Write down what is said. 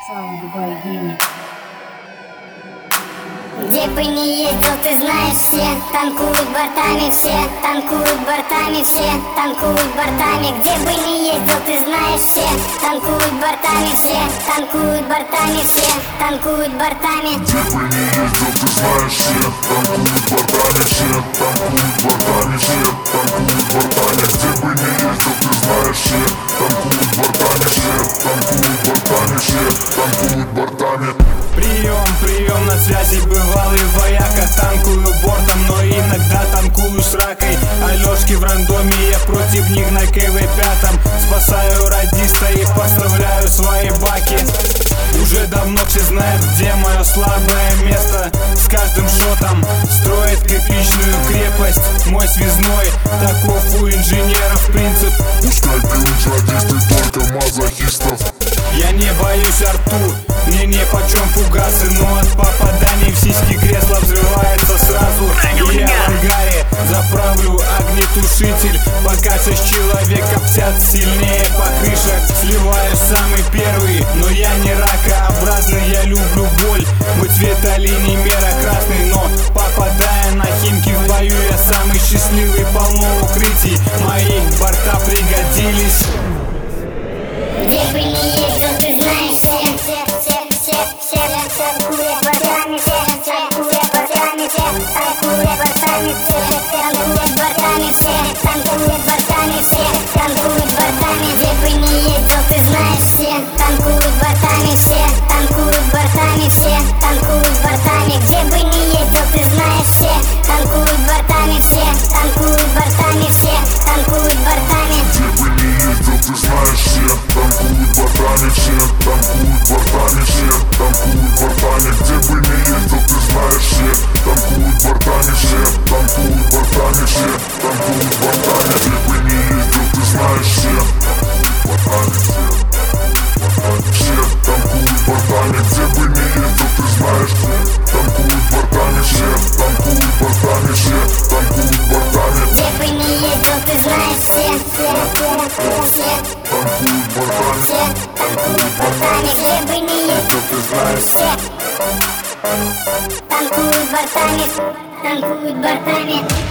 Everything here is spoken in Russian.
Soundboy Gimmick. Где бы ни ездил, ты знаешь, все танкуют бортами, все танкуют бортами, все танкуют бортами. Где бы ни ездил, ты знаешь, все танкуют бортами, все танкуют бортами, все танкуют бортами. Где бы ни ездил, ты знаешь, все танкуют бортами, все танкуют бортами, все танкуют бортами. Где бы ни ездил, ты знаешь, все танкуют бортами, все танкуют бортами, все танкуют бортами. Прием, на связи бывалый вояка. Танкую бортом, но иногда танкую с ракой. Алёшки в рандоме, я против них на КВ-5. Спасаю радиста и поставляю свои баки. Уже давно все знают, где мое слабое место. С каждым шотом строит кирпичную крепость. Мой связной, таков у инженеров принцип. Пускай берут радисты только мазохистов. Я не боюсь арту, мне не почем фугасы. Но от попаданий в сиськи кресла взрывается сразу. И я в ангаре заправлю огнетушитель. Пока 6 человек коптят сильнее по крышах. Сливаюсь самый первый, но я не ракообразный. Я люблю боль, мой цветолиний мера красный. Но попадая на химки в бою, я самый счастливый, полно укрытий. Мои борта пригодились. Где бы ни ездил, ты знаешь, все танкуют бортами, все танкуют бортами, все танкуют бортами, все танкуют бортами, все танкуют бортами, все танкуют бортами. Где бы ни ездил, ты знаешь, все танкуют бортами, все танкуют бортами, все танкуют бортами. Где бы ни ездил, ты знаешь, все танкуют бортами, все танкуют бортами, все танкуют бортами. Где бы ни ездил, ты знаешь, все танкуют бортами, все танкуют бортами, все танкуют бортами. Где бы ни ездил, ты знаешь, все танкуют бортами, все танкуют бортами, все танкуют бортами. Где бы ни ездил, ты знаешь, все бортами, все танкуют бортами. Где бы ни ездил, ты знаешь, танкуют бортами, все танкуют бортами, все танкуют бортами. Где бы ни ездил, ты знаешь, все Танкуют бортами, все танкуют бортами. Где бы ни ездил, ты знаешь. все танкуют бортами, танкуют бортами.